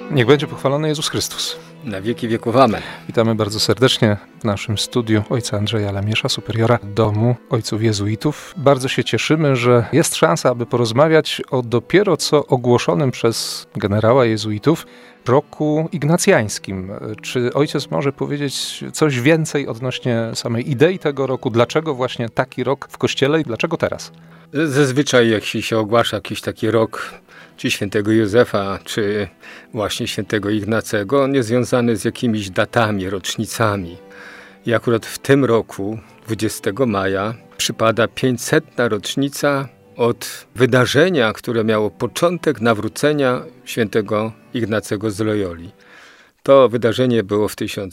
Niech będzie pochwalony Jezus Chrystus. Na wieki wieków amen. Witamy bardzo serdecznie w naszym studiu ojca Andrzeja Lamiesza, superiora domu ojców jezuitów. Bardzo się cieszymy, że jest szansa, aby porozmawiać o dopiero co ogłoszonym przez generała jezuitów roku ignacjańskim. Czy ojciec może powiedzieć coś więcej odnośnie samej idei tego roku? Dlaczego właśnie taki rok w Kościele i dlaczego teraz? Zazwyczaj jak się ogłasza jakiś taki rok, czy świętego Józefa, czy właśnie świętego Ignacego, on jest związany z jakimiś datami, rocznicami. I akurat w tym roku, 20 maja, przypada 500. rocznica od wydarzenia, które miało początek nawrócenia świętego Ignacego z Loyoli. To wydarzenie było w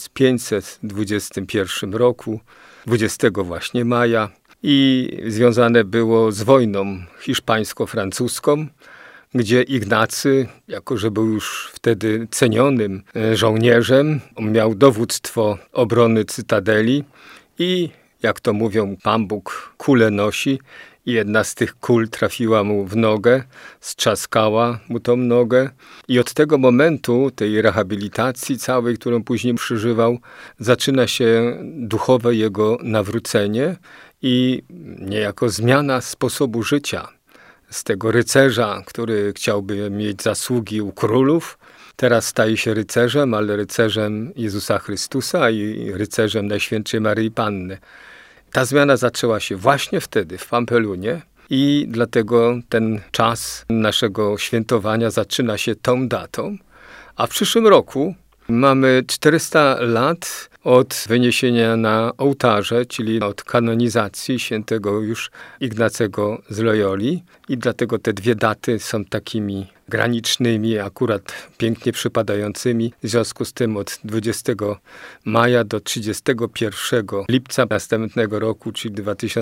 1521 roku, 20 właśnie maja i związane było z wojną hiszpańsko-francuską, gdzie Ignacy, jako że był już wtedy cenionym żołnierzem, on miał dowództwo obrony cytadeli i, jak to mówią, Pan Bóg kulę nosi i jedna z tych kul trafiła mu w nogę, strzaskała mu tą nogę i od tego momentu, tej rehabilitacji całej, którą później przeżywał, zaczyna się duchowe jego nawrócenie i niejako zmiana sposobu życia. Z tego rycerza, który chciałby mieć zasługi u królów, teraz staje się rycerzem, ale rycerzem Jezusa Chrystusa i rycerzem Najświętszej Maryi Panny. Ta zmiana zaczęła się właśnie wtedy w Pampelunie i dlatego ten czas naszego świętowania zaczyna się tą datą. A w przyszłym roku mamy 400 lat od wyniesienia na ołtarze, czyli od kanonizacji świętego już Ignacego z Loyoli. I dlatego te dwie daty są takimi granicznymi, akurat pięknie przypadającymi. W związku z tym od 20 maja do 31 lipca następnego roku, czyli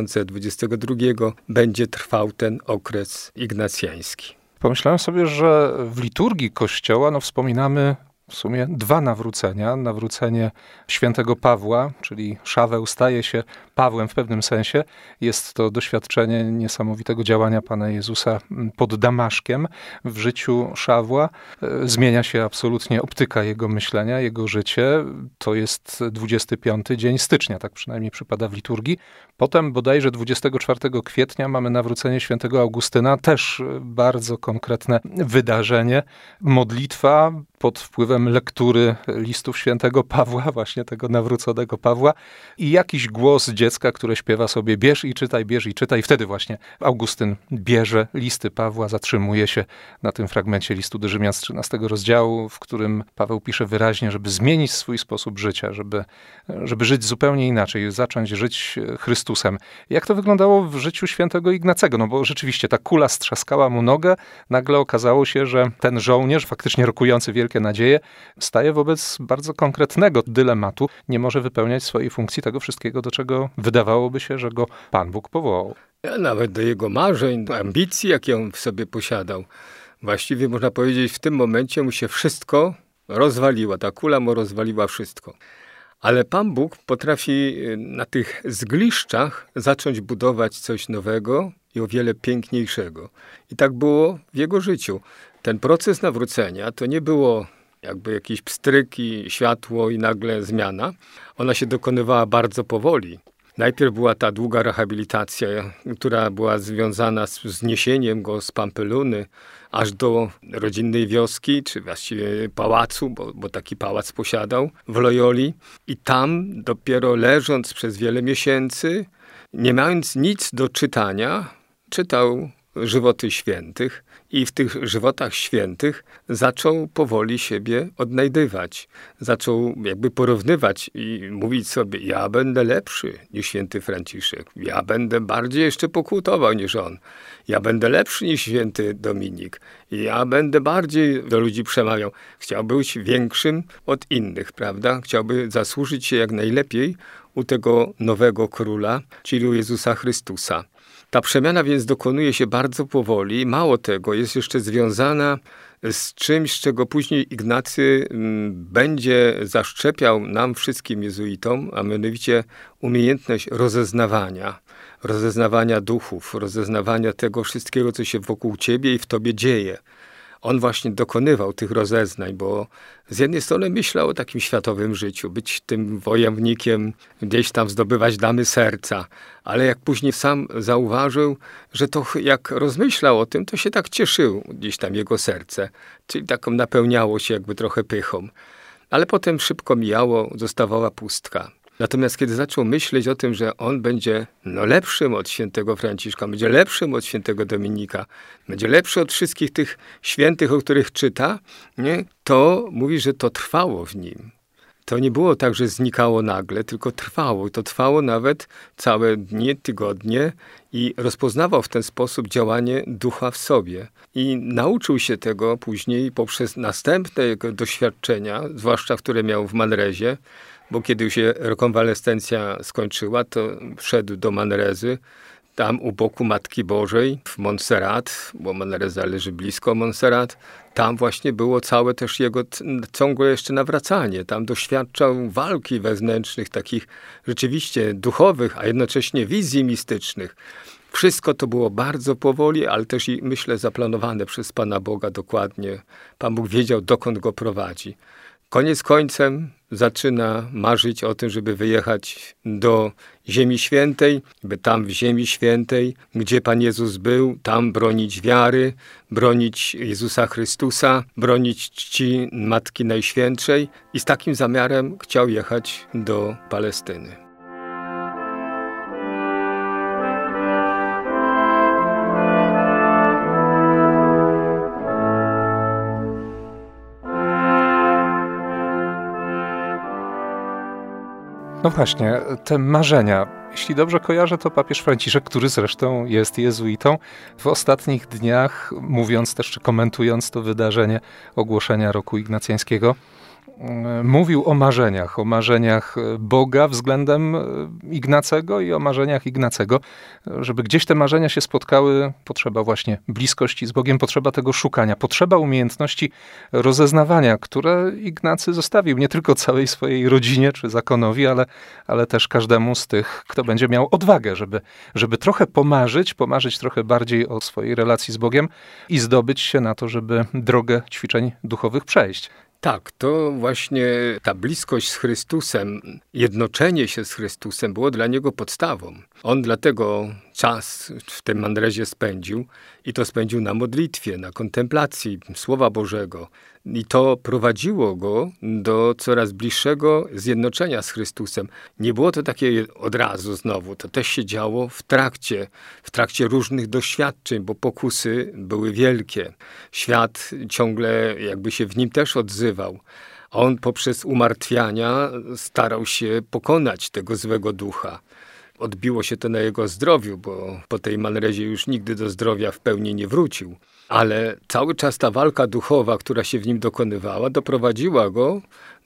2022, będzie trwał ten okres ignacjański. Pomyślałem sobie, że w liturgii Kościoła wspominamy w sumie dwa nawrócenia. Nawrócenie świętego Pawła, czyli Szaweł staje się Pawłem w pewnym sensie. Jest to doświadczenie niesamowitego działania Pana Jezusa pod Damaszkiem w życiu Szawła. Zmienia się absolutnie optyka jego myślenia, jego życie. To jest 25 dzień stycznia, tak przynajmniej przypada w liturgii. Potem bodajże 24 kwietnia mamy nawrócenie świętego Augustyna, też bardzo konkretne wydarzenie. Modlitwa pod wpływem lektury listów świętego Pawła, właśnie tego nawróconego Pawła i jakiś głos dziecka, które śpiewa sobie bierz i czytaj, bierz i czytaj. I wtedy właśnie Augustyn bierze listy Pawła, zatrzymuje się na tym fragmencie listu do Rzymian z 13 rozdziału, w którym Paweł pisze wyraźnie, żeby zmienić swój sposób życia, żeby żyć zupełnie inaczej, zacząć żyć Chrystusem. Jak to wyglądało w życiu świętego Ignacego? No bo rzeczywiście ta kula strzaskała mu nogę, nagle okazało się, że ten żołnierz, faktycznie rokujący wielkie nadzieje, staje wobec bardzo konkretnego dylematu. Nie może wypełniać swojej funkcji, tego wszystkiego, do czego wydawałoby się, że go Pan Bóg powołał. Nawet do jego marzeń, do ambicji, jakie on w sobie posiadał. Właściwie można powiedzieć, w tym momencie mu się wszystko rozwaliło. Ta kula mu rozwaliła wszystko. Ale Pan Bóg potrafi na tych zgliszczach zacząć budować coś nowego i o wiele piękniejszego. I tak było w jego życiu. Ten proces nawrócenia to nie było jakby jakiś pstryk i światło i nagle zmiana. Ona się dokonywała bardzo powoli. Najpierw była ta długa rehabilitacja, która była związana z zniesieniem go z Pampeluny aż do rodzinnej wioski, czy właściwie pałacu, bo taki pałac posiadał w Loyoli. I tam dopiero leżąc przez wiele miesięcy, nie mając nic do czytania, czytał żywoty świętych i w tych żywotach świętych zaczął powoli siebie odnajdywać. Zaczął jakby porównywać i mówić sobie, ja będę lepszy niż święty Franciszek, ja będę bardziej jeszcze pokutował niż on, ja będę lepszy niż święty Dominik, ja będę bardziej do ludzi przemawiał. Chciał być większym od innych, prawda? Chciałby zasłużyć się jak najlepiej u tego nowego króla, czyli u Jezusa Chrystusa. Ta przemiana więc dokonuje się bardzo powoli. Mało tego, jest jeszcze związana z czymś, czego później Ignacy będzie zaszczepiał nam wszystkim jezuitom, a mianowicie umiejętność rozeznawania duchów, rozeznawania tego wszystkiego, co się wokół ciebie i w tobie dzieje. on właśnie dokonywał tych rozeznań, bo z jednej strony myślał o takim światowym życiu, być tym wojownikiem, gdzieś tam zdobywać damy serca, ale jak później sam zauważył, że to jak rozmyślał o tym, to się tak cieszył gdzieś tam jego serce, czyli taką napełniało się jakby trochę pychą. Ale potem szybko mijało, zostawała pustka. Natomiast kiedy zaczął myśleć o tym, że on będzie lepszym od świętego Franciszka, będzie lepszym od świętego Dominika, będzie lepszy od wszystkich tych świętych, o których czyta, nie? To mówi, że to trwało w nim. To nie było tak, że znikało nagle, tylko trwało. I to trwało nawet całe dni, tygodnie i rozpoznawał w ten sposób działanie ducha w sobie. I nauczył się tego później poprzez następne jego doświadczenia, zwłaszcza które miał w Manrezie, bo kiedy się rekonwalescencja skończyła, to wszedł do Manrezy, tam u boku Matki Bożej w Montserrat, bo Manresa leży blisko Montserrat. Tam właśnie było całe też jego ciągłe jeszcze nawracanie. Tam doświadczał walki wewnętrznych, takich rzeczywiście duchowych, a jednocześnie wizji mistycznych. Wszystko to było bardzo powoli, ale też i myślę zaplanowane przez Pana Boga dokładnie. Pan Bóg wiedział, dokąd go prowadzi. Koniec końcem zaczyna marzyć o tym, żeby wyjechać do Ziemi Świętej, by tam w Ziemi Świętej, gdzie Pan Jezus był, tam bronić wiary, bronić Jezusa Chrystusa, bronić czci Matki Najświętszej i z takim zamiarem chciał jechać do Palestyny. No właśnie, te marzenia. Jeśli dobrze kojarzę, to papież Franciszek, który zresztą jest jezuitą, w ostatnich dniach, mówiąc też czy komentując to wydarzenie ogłoszenia roku ignacjańskiego, mówił o marzeniach Boga względem Ignacego i o marzeniach Ignacego. Żeby gdzieś te marzenia się spotkały, potrzeba właśnie bliskości z Bogiem, potrzeba tego szukania, potrzeba umiejętności rozeznawania, które Ignacy zostawił nie tylko całej swojej rodzinie czy zakonowi, ale też każdemu z tych, kto będzie miał odwagę, żeby trochę pomarzyć trochę bardziej o swojej relacji z Bogiem i zdobyć się na to, żeby drogę ćwiczeń duchowych przejść. Tak, to właśnie ta bliskość z Chrystusem, jednoczenie się z Chrystusem było dla niego podstawą. On dlatego czas w tym Manrezie spędził i to spędził na modlitwie, na kontemplacji Słowa Bożego. I to prowadziło go do coraz bliższego zjednoczenia z Chrystusem. Nie było to takie od razu znowu, to też się działo w trakcie różnych doświadczeń, bo pokusy były wielkie. Świat ciągle jakby się w nim też odzywał. On poprzez umartwiania starał się pokonać tego złego ducha. Odbiło się to na jego zdrowiu, bo po tej Manrezie już nigdy do zdrowia w pełni nie wrócił. Ale cały czas ta walka duchowa, która się w nim dokonywała, doprowadziła go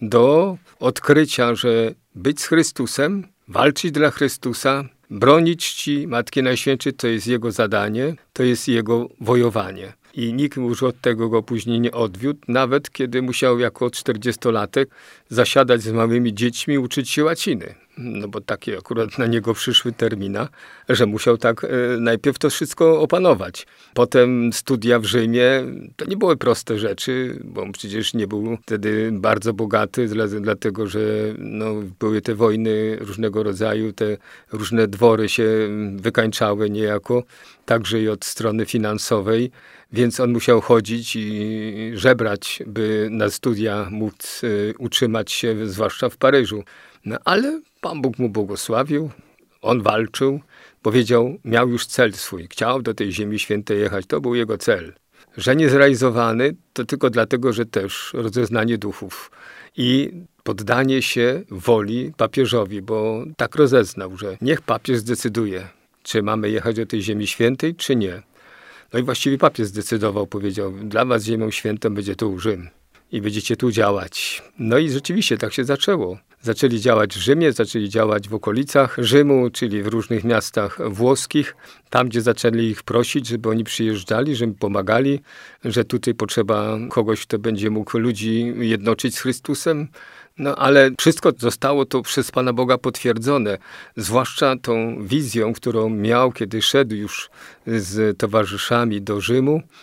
do odkrycia, że być z Chrystusem, walczyć dla Chrystusa, bronić czci Matki Najświętszej, to jest jego zadanie, to jest jego wojowanie. I nikt już od tego go później nie odwiódł, nawet kiedy musiał jako 40-latek zasiadać z małymi dziećmi, uczyć się łaciny. No bo takie akurat na niego przyszły termina, że musiał tak najpierw to wszystko opanować. Potem studia w Rzymie, to nie były proste rzeczy, bo przecież nie był wtedy bardzo bogaty, dlatego że były te wojny różnego rodzaju, te różne dwory się wykańczały niejako, także i od strony finansowej, więc on musiał chodzić i żebrać, by na studia móc utrzymać się, zwłaszcza w Paryżu. No ale Pan Bóg mu błogosławił, on walczył, powiedział, miał już cel swój, chciał do tej Ziemi Świętej jechać, to był jego cel. Że niezrealizowany, to tylko dlatego, że też rozeznanie duchów i poddanie się woli papieżowi, bo tak rozeznał, że niech papież zdecyduje, czy mamy jechać do tej Ziemi Świętej, czy nie. No i właściwie papież zdecydował, powiedział, dla was Ziemią Świętą będzie tu Rzym i będziecie tu działać. No i rzeczywiście tak się zaczęło. Zaczęli działać w Rzymie, zaczęli działać w okolicach Rzymu, czyli w różnych miastach włoskich, tam gdzie zaczęli ich prosić, żeby oni przyjeżdżali, żeby pomagali, że tutaj potrzeba kogoś, kto będzie mógł ludzi jednoczyć z Chrystusem. No ale wszystko zostało to przez Pana Boga potwierdzone, zwłaszcza tą wizją, którą miał, kiedy szedł już z towarzyszami do Rzymu,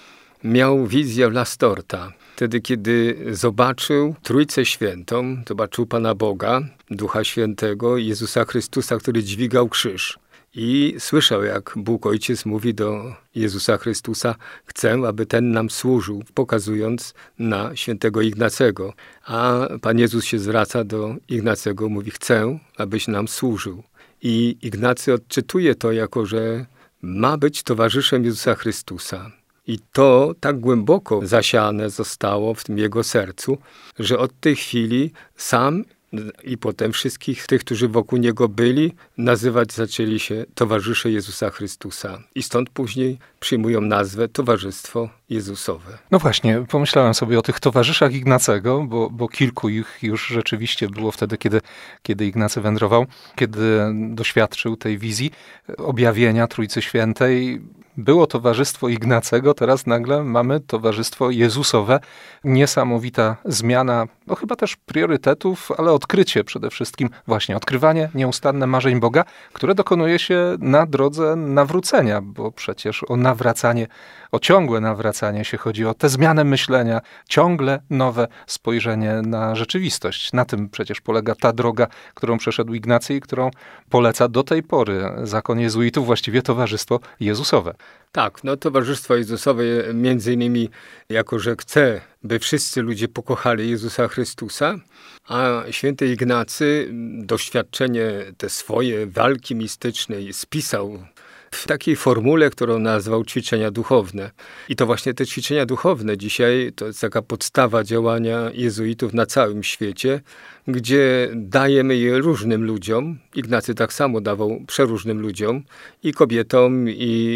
miał wizję Lastorta. Wtedy, kiedy zobaczył Trójcę Świętą, zobaczył Pana Boga, Ducha Świętego i Jezusa Chrystusa, który dźwigał krzyż. I słyszał, jak Bóg Ojciec mówi do Jezusa Chrystusa: chcę, aby ten nam służył, pokazując na świętego Ignacego. A Pan Jezus się zwraca do Ignacego, mówi: chcę, abyś nam służył. I Ignacy odczytuje to jako, że ma być towarzyszem Jezusa Chrystusa. I to tak głęboko zasiane zostało w tym jego sercu, że od tej chwili sam i potem wszystkich tych, którzy wokół niego byli, nazywać zaczęli się towarzysze Jezusa Chrystusa. I stąd później przyjmują nazwę Towarzystwo Jezusowe. No właśnie, pomyślałem sobie o tych towarzyszach Ignacego, bo kilku ich już rzeczywiście było wtedy, kiedy Ignacy wędrował, kiedy doświadczył tej wizji objawienia Trójcy Świętej. Było towarzystwo Ignacego, teraz nagle mamy towarzystwo Jezusowe. Niesamowita zmiana, no chyba też priorytetów, ale odkrycie przede wszystkim, właśnie odkrywanie nieustanne marzeń Boga, które dokonuje się na drodze nawrócenia, bo przecież o nawracanie, o ciągłe nawracanie się chodzi, o tę zmianę myślenia, ciągle nowe spojrzenie na rzeczywistość. Na tym przecież polega ta droga, którą przeszedł Ignacy i którą poleca do tej pory zakon jezuitów, właściwie Towarzystwo Jezusowe. Tak, no Towarzystwo Jezusowe między innymi jako, że chce, by wszyscy ludzie pokochali Jezusa Chrystusa, a święty Ignacy doświadczenie te swoje walki mistycznej spisał w takiej formule, którą nazwał ćwiczenia duchowne. I to właśnie te ćwiczenia duchowne dzisiaj to jest taka podstawa działania jezuitów na całym świecie, gdzie dajemy je różnym ludziom. Ignacy tak samo dawał przeróżnym ludziom, i kobietom,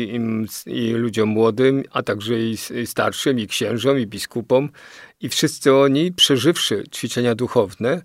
i ludziom młodym, a także i starszym, i księżom, i biskupom. I wszyscy oni, przeżywszy ćwiczenia duchowne,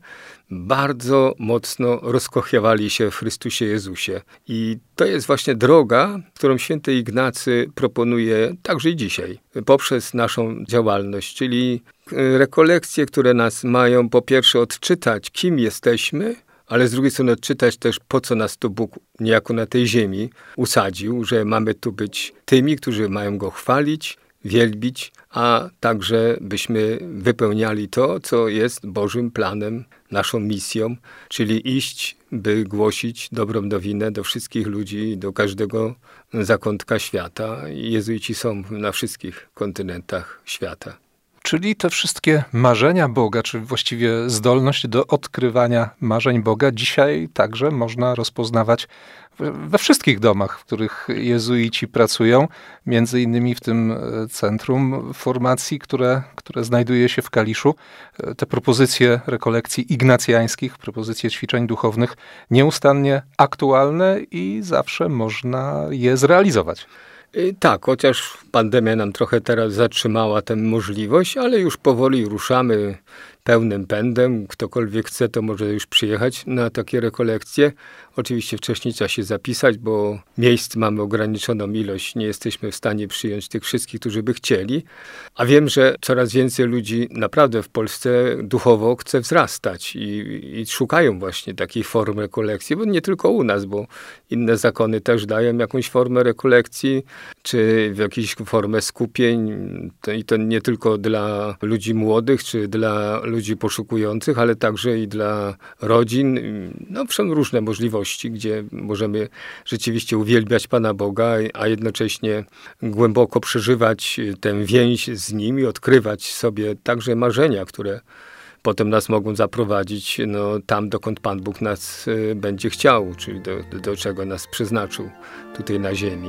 bardzo mocno rozkochiwali się w Chrystusie Jezusie. I to jest właśnie droga, którą święty Ignacy proponuje także i dzisiaj, poprzez naszą działalność, czyli rekolekcje, które nas mają po pierwsze odczytać, kim jesteśmy, ale z drugiej strony odczytać też, po co nas tu Bóg niejako na tej ziemi usadził, że mamy tu być tymi, którzy mają Go chwalić, wielbić, a także byśmy wypełniali to, co jest Bożym planem, naszą misją, czyli iść, by głosić dobrą nowinę do wszystkich ludzi, do każdego zakątka świata. I jezuici są na wszystkich kontynentach świata. Czyli te wszystkie marzenia Boga, czy właściwie zdolność do odkrywania marzeń Boga dzisiaj także można rozpoznawać we wszystkich domach, w których jezuici pracują, między innymi w tym centrum formacji, które znajduje się w Kaliszu. Te propozycje rekolekcji ignacjańskich, propozycje ćwiczeń duchownych nieustannie aktualne i zawsze można je zrealizować. Tak, chociaż pandemia nam trochę teraz zatrzymała tę możliwość, ale już powoli ruszamy pełnym pędem. Ktokolwiek chce, to może już przyjechać na takie rekolekcje. Oczywiście wcześniej trzeba się zapisać, bo miejsc mamy ograniczoną ilość. Nie jesteśmy w stanie przyjąć tych wszystkich, którzy by chcieli. A wiem, że coraz więcej ludzi naprawdę w Polsce duchowo chce wzrastać i szukają właśnie takiej formy rekolekcji, bo nie tylko u nas, bo inne zakony też dają jakąś formę rekolekcji, czy w jakąś formę skupień. I to nie tylko dla ludzi młodych, czy dla ludzi poszukujących, ale także i dla rodzin. No, są różne możliwości, gdzie możemy rzeczywiście uwielbiać Pana Boga, a jednocześnie głęboko przeżywać tę więź z Nim i odkrywać sobie także marzenia, które potem nas mogą zaprowadzić tam, dokąd Pan Bóg nas będzie chciał, czyli do czego nas przeznaczył tutaj na ziemi.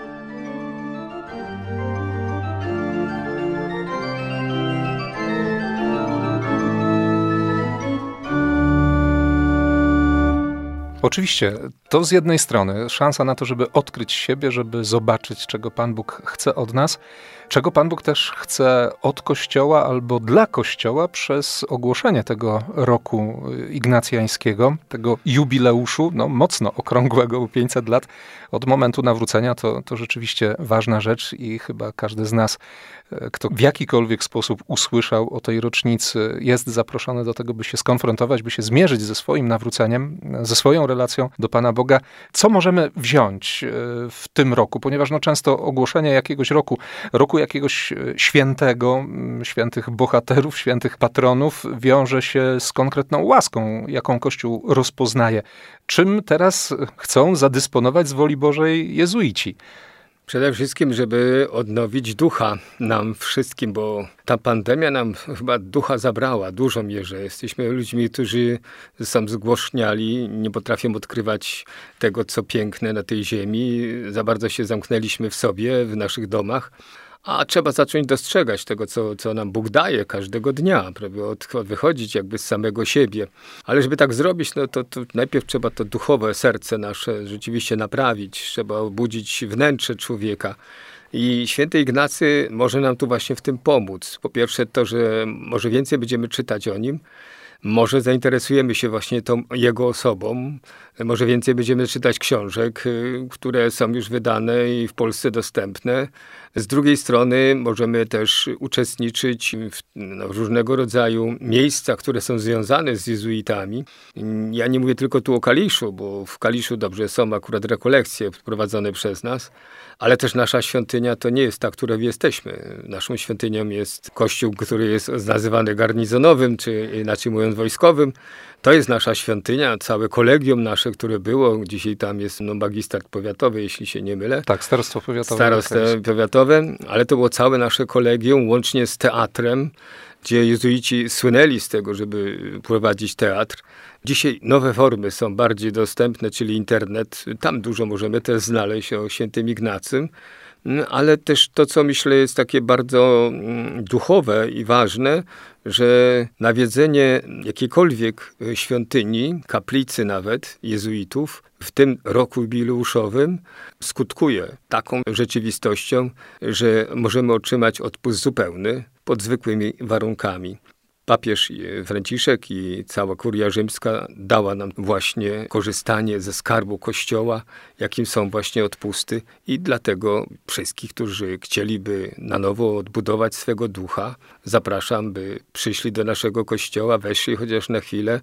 Oczywiście, to z jednej strony szansa na to, żeby odkryć siebie, żeby zobaczyć, czego Pan Bóg chce od nas, czego Pan Bóg też chce od Kościoła albo dla Kościoła przez ogłoszenie tego roku ignacjańskiego, tego jubileuszu, mocno okrągłego, bo 500 lat od momentu nawrócenia, to rzeczywiście ważna rzecz i chyba każdy z nas, kto w jakikolwiek sposób usłyszał o tej rocznicy, jest zaproszony do tego, by się skonfrontować, by się zmierzyć ze swoim nawróceniem, ze swoją relacją do Pana Boga. Co możemy wziąć w tym roku? Ponieważ często ogłoszenie jakiegoś roku duchu jakiegoś świętego, świętych bohaterów, świętych patronów wiąże się z konkretną łaską, jaką Kościół rozpoznaje. Czym teraz chcą zadysponować z woli Bożej jezuici? Przede wszystkim, żeby odnowić ducha nam wszystkim, bo ta pandemia nam chyba ducha zabrała, dużo mierze. Jesteśmy ludźmi, którzy są zgłośniali, nie potrafią odkrywać tego, co piękne na tej ziemi. Za bardzo się zamknęliśmy w sobie, w naszych domach. A trzeba zacząć dostrzegać tego, co nam Bóg daje każdego dnia, prawie wychodzić jakby z samego siebie. Ale żeby tak zrobić, no to najpierw trzeba to duchowe serce nasze rzeczywiście naprawić, trzeba obudzić wnętrze człowieka. I święty Ignacy może nam tu właśnie w tym pomóc. Po pierwsze to, że może więcej będziemy czytać o nim, może zainteresujemy się właśnie tą jego osobą, może więcej będziemy czytać książek, które są już wydane i w Polsce dostępne. Z drugiej strony możemy też uczestniczyć w różnego rodzaju miejscach, które są związane z jezuitami. Ja nie mówię tylko tu o Kaliszu, bo w Kaliszu dobrze są akurat rekolekcje prowadzone przez nas, ale też nasza świątynia to nie jest ta, która jesteśmy. Naszą świątynią jest kościół, który jest nazywany garnizonowym, czy inaczej mówiąc wojskowym. To jest nasza świątynia, całe kolegium nasze, które było. Dzisiaj tam jest magistrat powiatowy, jeśli się nie mylę. Tak, starostwo powiatowe. Starostwo powiatowe, ale to było całe nasze kolegium, łącznie z teatrem, gdzie jezuici słynęli z tego, żeby prowadzić teatr. Dzisiaj nowe formy są bardziej dostępne, czyli internet. Tam dużo możemy też znaleźć o świętym Ignacym. Ale też to, co myślę jest takie bardzo duchowe i ważne, że nawiedzenie jakiejkolwiek świątyni, kaplicy nawet jezuitów w tym roku jubileuszowym skutkuje taką rzeczywistością, że możemy otrzymać odpust zupełny pod zwykłymi warunkami. Papież Franciszek i cała kuria rzymska dała nam właśnie korzystanie ze skarbu Kościoła, jakim są właśnie odpusty i dlatego wszystkich, którzy chcieliby na nowo odbudować swego ducha, zapraszam, by przyszli do naszego Kościoła, weszli chociaż na chwilę,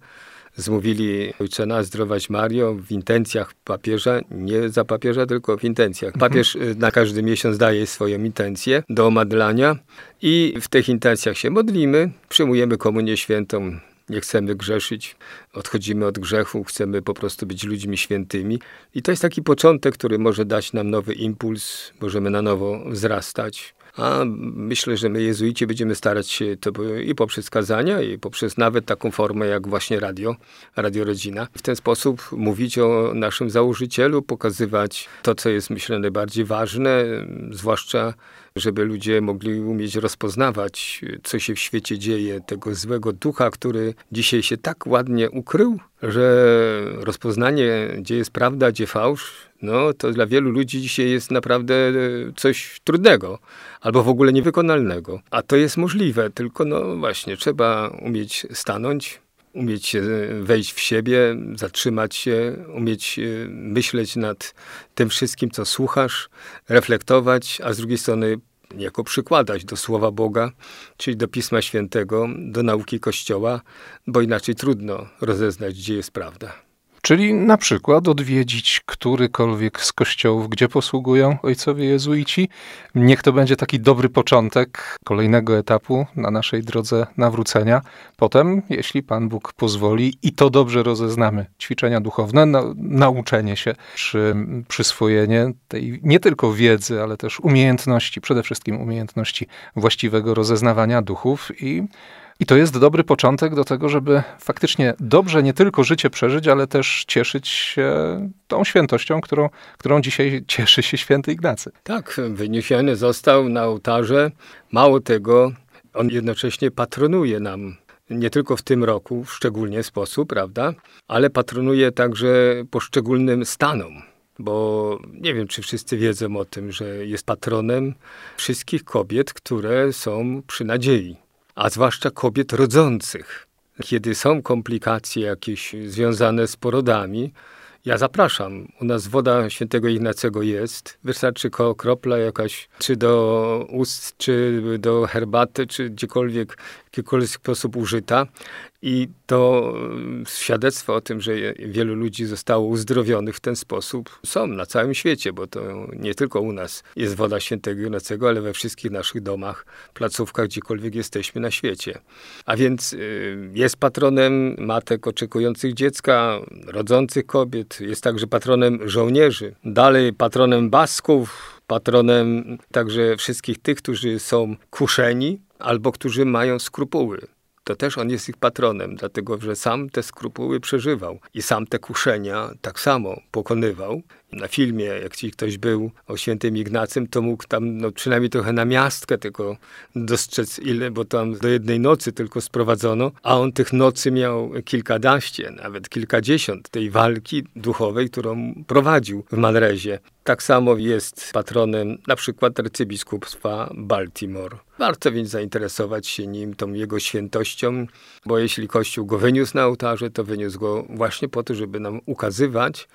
zmówili Ojcze Nasz, Zdrowaś Mario w intencjach papieża, nie za papieża, tylko w intencjach. Papież na każdy miesiąc daje swoją intencję do omadlania i w tych intencjach się modlimy, przyjmujemy komunię świętą, nie chcemy grzeszyć, odchodzimy od grzechu, chcemy po prostu być ludźmi świętymi. I to jest taki początek, który może dać nam nowy impuls, możemy na nowo wzrastać. A myślę, że my jezuici będziemy starać się to i poprzez kazania, i poprzez nawet taką formę jak właśnie Radio Rodzina. W ten sposób mówić o naszym założycielu, pokazywać to, co jest myślę najbardziej ważne, zwłaszcza żeby ludzie mogli umieć rozpoznawać, co się w świecie dzieje, tego złego ducha, który dzisiaj się tak ładnie ukrył, że rozpoznanie, gdzie jest prawda, gdzie fałsz, no to dla wielu ludzi dzisiaj jest naprawdę coś trudnego, albo w ogóle niewykonalnego. A to jest możliwe, tylko no właśnie, trzeba umieć stanąć, umieć wejść w siebie, zatrzymać się, umieć myśleć nad tym wszystkim, co słuchasz, reflektować, a z drugiej strony jako przykładać do Słowa Boga, czyli do Pisma Świętego, do nauki Kościoła, bo inaczej trudno rozeznać, gdzie jest prawda. Czyli na przykład odwiedzić którykolwiek z kościołów, gdzie posługują ojcowie jezuici. Niech to będzie taki dobry początek kolejnego etapu na naszej drodze nawrócenia. Potem, jeśli Pan Bóg pozwoli i to dobrze rozeznamy, ćwiczenia duchowne, nauczenie się, czy przyswojenie tej nie tylko wiedzy, ale też umiejętności, przede wszystkim umiejętności właściwego rozeznawania duchów i to jest dobry początek do tego, żeby faktycznie dobrze nie tylko życie przeżyć, ale też cieszyć się tą świętością, którą dzisiaj cieszy się święty Ignacy. Tak, wyniesiony został na ołtarze. Mało tego, on jednocześnie patronuje nam, nie tylko w tym roku w szczególny sposób, prawda, ale patronuje także poszczególnym stanom. Bo nie wiem, czy wszyscy wiedzą o tym, że jest patronem wszystkich kobiet, które są przy nadziei. A zwłaszcza kobiet rodzących. Kiedy są komplikacje jakieś związane z porodami, ja zapraszam. U nas woda świętego Ignacego jest. Wystarczy kropla jakaś, czy do ust, czy do herbaty, czy gdziekolwiek jakikolwiek sposób użyta. I to świadectwo o tym, że wielu ludzi zostało uzdrowionych w ten sposób są na całym świecie, bo to nie tylko u nas jest woda świętego Ignacego, ale we wszystkich naszych domach, placówkach, gdziekolwiek jesteśmy na świecie. A więc jest patronem matek oczekujących dziecka, rodzących kobiet, jest także patronem żołnierzy, dalej patronem Basków, patronem także wszystkich tych, którzy są kuszeni albo którzy mają skrupuły. To też on jest ich patronem, dlatego że sam te skrupuły przeżywał i sam te kuszenia tak samo pokonywał. Na filmie, jak ci ktoś był o świętym Ignacym, to mógł tam przynajmniej trochę na miastkę tylko dostrzec ile, bo tam do jednej nocy tylko sprowadzono, a on tych nocy miał kilkanaście, nawet kilkadziesiąt tej walki duchowej, którą prowadził w Manrezie. Tak samo jest patronem na przykład arcybiskupstwa Baltimore. Warto więc zainteresować się nim, tą jego świętością, bo jeśli Kościół go wyniósł na ołtarze, to wyniósł go właśnie po to, żeby nam ukazywać,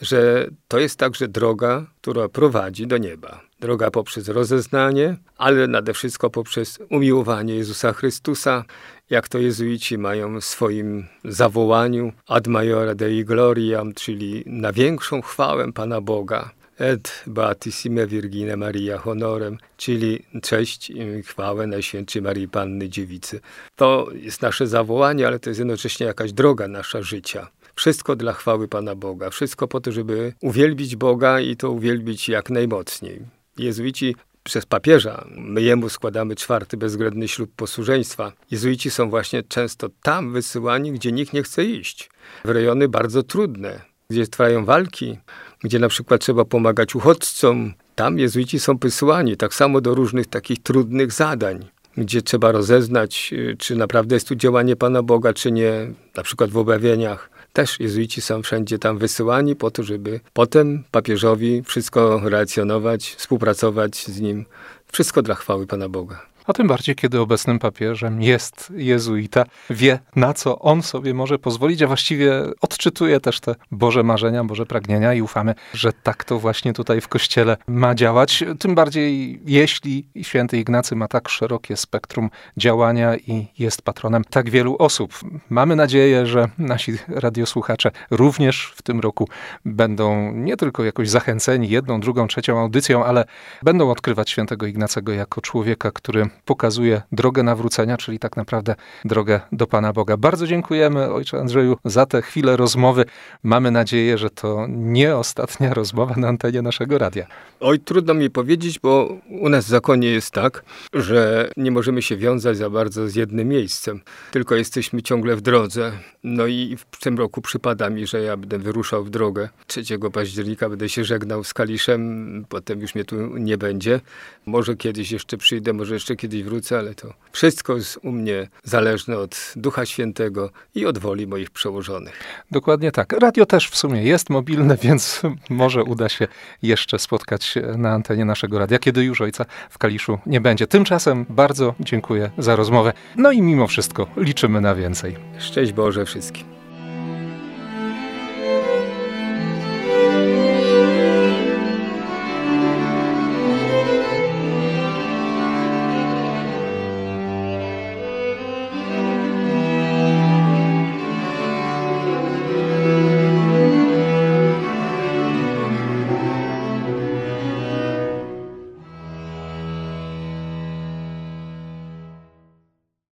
że to jest także droga, która prowadzi do nieba. Droga poprzez rozeznanie, ale nade wszystko poprzez umiłowanie Jezusa Chrystusa, jak to jezuici mają w swoim zawołaniu ad maiora Dei gloriam, czyli na większą chwałę Pana Boga. Et beatissime Virgine Maria honorem, czyli cześć i chwałę Najświętszej Marii Panny Dziewicy. To jest nasze zawołanie, ale to jest jednocześnie jakaś droga nasza życia. Wszystko dla chwały Pana Boga. Wszystko po to, żeby uwielbić Boga i to uwielbić jak najmocniej. Jezuici przez papieża, my jemu składamy 4. bezwzględny ślub posłuszeństwa. Jezuici są właśnie często tam wysyłani, gdzie nikt nie chce iść. W rejony bardzo trudne, gdzie trwają walki, gdzie na przykład trzeba pomagać uchodźcom. Tam jezuici są wysyłani tak samo do różnych takich trudnych zadań, gdzie trzeba rozeznać, czy naprawdę jest tu działanie Pana Boga, czy nie, na przykład w objawieniach. Też jezuici są wszędzie tam wysyłani po to, żeby potem papieżowi wszystko relacjonować, współpracować z nim. Wszystko dla chwały Pana Boga. A tym bardziej, kiedy obecnym papieżem jest jezuita, wie, na co on sobie może pozwolić, a właściwie odczytuje też te Boże marzenia, Boże pragnienia i ufamy, że tak to właśnie tutaj w Kościele ma działać. Tym bardziej, jeśli święty Ignacy ma tak szerokie spektrum działania i jest patronem tak wielu osób. Mamy nadzieję, że nasi radiosłuchacze również w tym roku będą nie tylko jakoś zachęceni 1., 2., 3. audycją, ale będą odkrywać świętego Ignacego jako człowieka, który pokazuje drogę nawrócenia, czyli tak naprawdę drogę do Pana Boga. Bardzo dziękujemy, ojcze Andrzeju, za tę chwilę rozmowy. Mamy nadzieję, że to nie ostatnia rozmowa na antenie naszego radia. Oj, trudno mi powiedzieć, bo u nas w zakonie jest tak, że nie możemy się wiązać za bardzo z jednym miejscem, tylko jesteśmy ciągle w drodze. No i w tym roku przypada mi, że ja będę wyruszał w drogę. 3 października będę się żegnał z Kaliszem, potem już mnie tu nie będzie. Może kiedyś jeszcze przyjdę, może jeszcze kiedyś wrócę, ale to wszystko jest u mnie zależne od Ducha Świętego i od woli moich przełożonych. Dokładnie tak. Radio też w sumie jest mobilne, więc może uda się jeszcze spotkać na antenie naszego radia, kiedy już ojca w Kaliszu nie będzie. Tymczasem bardzo dziękuję za rozmowę. No i mimo wszystko liczymy na więcej. Szczęść Boże wszystkim.